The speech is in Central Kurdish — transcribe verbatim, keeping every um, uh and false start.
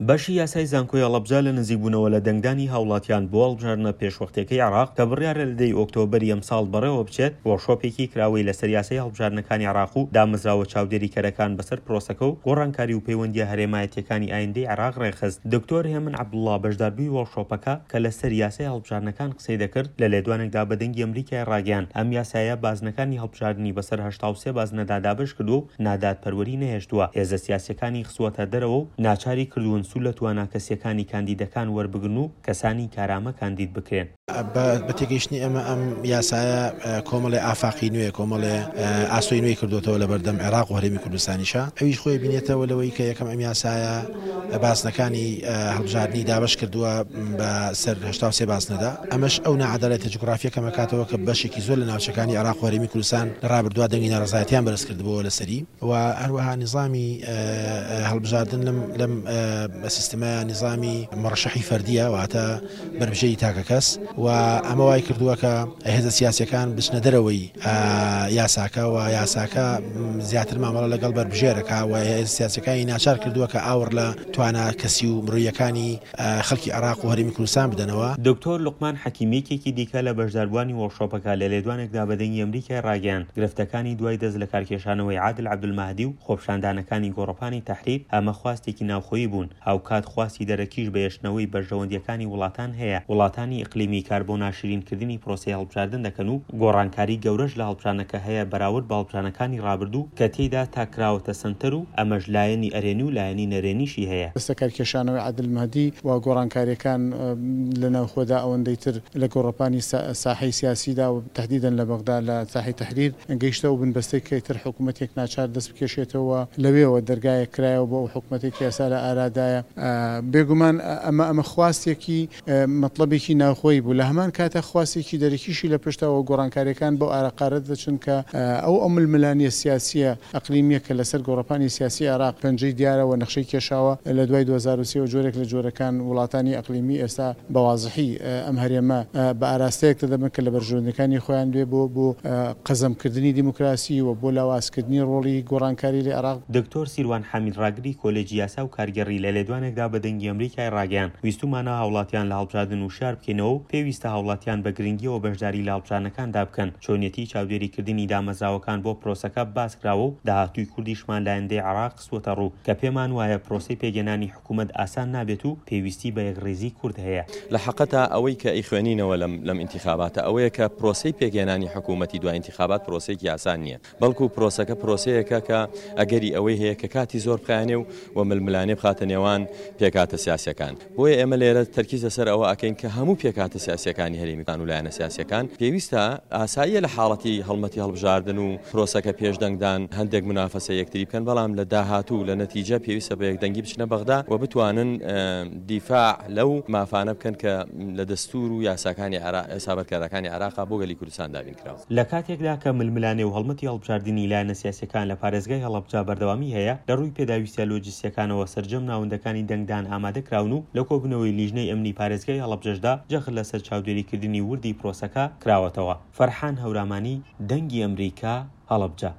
بەشی یاسای زانکۆی هەڵەبجە لە نزیکبوونەوە لە دەنگدانی هاوڵاتیان بۆ هەڵبژاردنە پێشوەختیەکەی عێراق کە بڕیارە لە دەی ئۆکتۆبەری ئەم ساڵ بەڕێوە بچێت وەرشۆپێکی کراوەی لەسەر یاسای هەڵبژاردنەکانی عێراق و دامەزراوە چاودێریکەرەکان بەسەر پرۆسەکە و گۆڕانکاری و پەیوەندیە هەرێمایەتیەکانی ئایندەی عێراق ڕێخست. دکتۆر هێمن عەبدوڵڵا بەشداربووی وەرشۆپەکە کە لەسەر یاسای هەڵبژاردنەکان قسەی دەکرد لە لێدوانێکدا بە دەنگی ئەمریکای ڕاگەیاند ئەم یاسایە بازنەکانی هەڵبژاردننی بەسەر هەشتا و سێ بازنەدا دابش کردو و نادادپەروەری نەهێشتووە. هێزە سیاسیەکانی خسووەتە دەرەوە و ناچاری کردوون سوول لە توانە کەسیەکانی کاندیدەکان وەربگرن و کەسانی کارامە کاندید بکرێن. بە تێگەیشتنی ئەمە ئەم یاسایە کۆمەڵی ئافاقی نوێ کۆمەڵێ ئاسۆی نوێی کردوتەوە لە بەردەم عێراق و هەرێمی کوردستانیشە. ئەویش خۆی بینێتەوە لەوەی کە یەکەم ئەم یاسایە باسنەکانی هەڵبژاردننی دابش کردووە بە سەر هەشتا و سێ باسنەدا. ئەمەش ئەو نەعەدالەتە جوگرافیەکە مەکاتەوە کە بەشێکی زۆر لە ناوچەکانی عێراق و هەرێمی کوردستان لە ڕابردووە دەنگی ناڕەزایەتیان بەرز کردبووە لەسەری و هەروەها نظامی هەڵبژاردن لەم سیستەمە نظامی مەڕەشەحی فەردیە واتە بەربژەی تاکە کەس و ئەمە وای کردووە کە هێزە سیاسیەکان بچنە دەرەوەی یاساکە و یاساکە زیاتر مامەڵە لەگەڵ بەربژێرەکە و هێزە سیاسیەکانی ناچار کردووە کە ئاور لە توانە کەسی و مڕوویەکانی خەڵکی عێراق و هەرێمی کوردستان بدەنەوە. دکتۆر لوقمان حەکیمیەکێکی دیکە لە بەشداربوانی وەرشۆپەکە لە لێدوانێکدا بە دەنگی ئەمریکای ڕاگەیاند گرفتەکانی دوای دەست لە کارکێشانەوەی عادل عەبدولمەهدی و خۆپیشاندانەکانی گۆڕەپانی تەحریر ئەمە خواستێکی ناوخۆیی بوون هاو کات خواستی دەرەکیش بەهێشتنەوەی بەرژەوەندیەکانی وڵاتان هەیە. وڵاتانی ئیقلیمی کار بۆ ناشرینکردنی پرۆسەی هەڵبژاردن دەکەن و گۆڕانکاری گەورەش لە هەڵبژاردنەکە هەیە بەراورد بە هەڵبژاردنەکانی ڕابردوو کە تێیدا تاکراوەتە سنتەر و ئەمەش لایەنی ئەرێنی و لایەنی نەرێنیشی هەیە. دەستە کارکێشانەوەی عادلمەهدی و گۆڕانکاریەکان لە ناوخۆدا ئەوەندەی تر لە گۆڕەپانی ساحەی سیاسیدا و تهدیدن لە بەغدا لە ساحەی تەحریر گەیشتە و بنبەستەی کە تر حکوومەتێک ناچار دەست بکێشێتەوە لەوێەوە دەرگایە کرایەوە بۆ حکوومەتێکی ئێستا لە ئارادایە. بێگومان ئەمە ئەمە خواستێکی مەطلبێکی ناوخۆی بوو لە هەمان کاتە خواستێکی دەرەکیشی لە پشتەوە گۆڕانکاریەکان بۆ ئارەقارەت دەچن کە ئەو ئەو ململانیە سیاسیە ئەقلیمیە کە لەسەر گۆڕەپانی سیاسی عێراق پەنجەی دیارەوە نەخشەی کێشاوە لە دوای دو هەزار و سێ و جۆرێک لە جۆرەکان وڵاتانی ئەقلیمی ئێستا بەوازحی ئەم هەرێمە بە ئاراستەیەکتە دەبن کە لە بەرژەوەندەکانی خۆیان دوێ بۆ بۆ قەزەمکردنی دیموکراسی و بۆ لاوازکردنی ڕۆڵی گۆڕانکاری لە عێراق. دکتۆر سیروان حەمید ڕاگری کۆلێجی یاسا و کارگەڕی لە لێدوانێکدا بە دەنگی ئەمریکای ڕاگەیاند ویستومانە هاوڵاتیان لە هەڵبژاردن و شار بکەینەوە و پێویستە هاوڵاتیان بە گرنگیەوە بەشداری لە هەڵبژاردنەکاندا بکەن. چۆنیەتی چاودێریکردنی دامەزراوەکان بۆ پرۆسەکە باسکراوە و داهاتووی کوردیشمان لە ئایندەی عێراق سووەتە ڕوو کە پێمان وایە پرۆسەی پێگەێنانی حکوومەت ئاسان نابێت و پێویستی بە یەکڕێزی کورد هەیە. لە حەقەتە ئەوەی کە ئیخوێنینەوە لەم لەم ئینتیخاباتە ئەوەیە کە پرۆسەی پێگەێنانی حکوومەتی دوای ئینتیخابات پرۆسەیەکی ئاسان نییە بەڵکو پرۆسەکە پرۆسەیەکە کە ئەگەری ئەوەی هەیە کە کاتی زۆر بخایەنێ و و ململانێ بخاتە نێوان پێکاتە سیاسیەکان. بۆیە ئێمە لێرە تەرکیز لەسەر ئەوە ئەکەین کە هەموو پێکاتە سیاسیەکانی هەرێمیەکان و لایەنە سیاسیەکان پێویستە ئاساییە لە حاڵەتی هەڵمەتی هەڵبژاردن و پرۆسەکە پێشدەنگدان هەندێک منافەسە یەکتری بکەن بەڵام لە داهاتوو لە نەتیجە پێویستە بە یەکدەنگی بچنە بەغدا و بتوانن دیفاع لەو مافانە بکەن کە لە دەستور و یاساکانی سابەرکارەکانی عێراقا بۆ گەلی کوردستان دابین کراوە. لە کاتێکدا کە ململانێ و هەڵمەتی هەڵبژاردننی لایەنە سیاسیەکان لە پارێزگای هەڵەبجا بەردەوامی هەیە لە ڕووی پێداویستە لۆجستیەکانەوە سەرجەم ناوەندەکانی دەنگدان ئامادە کراون و لە کۆبنەوەی لیژنەی ئەمنی پارێزگای هەڵەبجەشدا جەخت لەسەر چاودێریکردنی وردی پرۆسەکە کراوەتەوە. فەرحان هەورامانی دەنگی ئەمریکا هەڵەبجە.